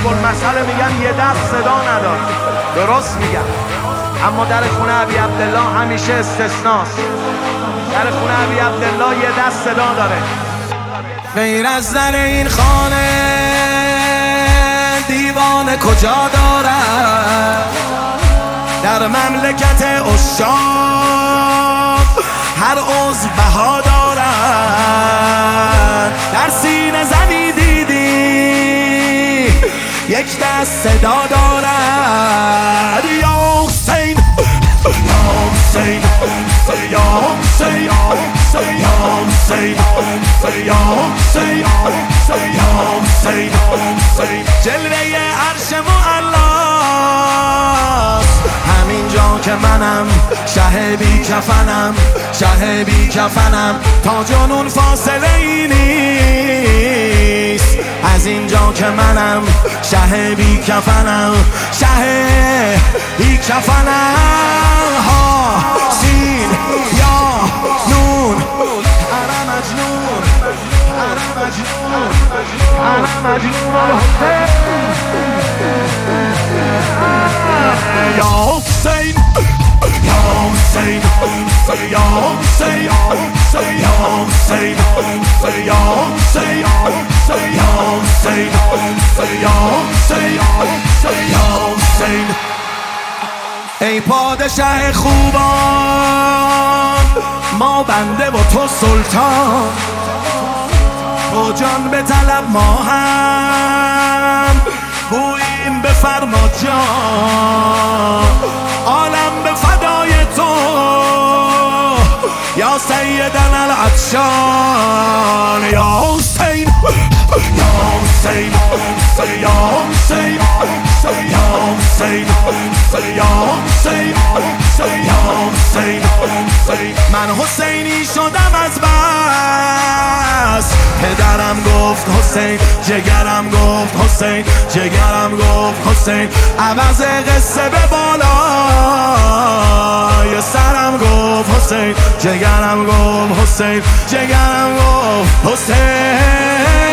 ضرب المثل میگن یه دست صدا نداره. درست میگن، اما در خونه ابی عبدالله همیشه استثناست. در خونه ابی عبدالله یه دست صدا داره. غیر از در این خانه دیوانه کجا دارد؟ در مملکت عشاق هر عضو بها دارد. در سینه زنی دیدی یک دست صدا دارد. یا حسین یا حسین یا حسین یا حسین یا حسین یا حسین. جلوه عرش معلاست همینجا که منم شه بی کفنم، شه بی کفنم. تا جنون فاصله ای نیست از اینجا که منم شه بی کفنم، شه بی کفنم. ها سین یا نون انا مجنون انا مجنون انا مجنون. یا حسین یا حسین یا حسین یا حسین یا حسین یا حسین یا حسین یا حسین. ای پادشه خوبان ما بنده و تو سلطان، تو جان به طلب ما هم گوییم بفرما جان. عالم به فدای تو یا سیدنا العطشان. یا حسین یا حسین یا حسین یا حسین یا حسین یا حسین. من حسینی شدم از بس پدرم گفت حسین، جگرم گفت حسین، جگرم گفت حسین. عوض قصه به بالای سرم گفت حسین، جگرم گفت حسین، جگرم گفت حسین.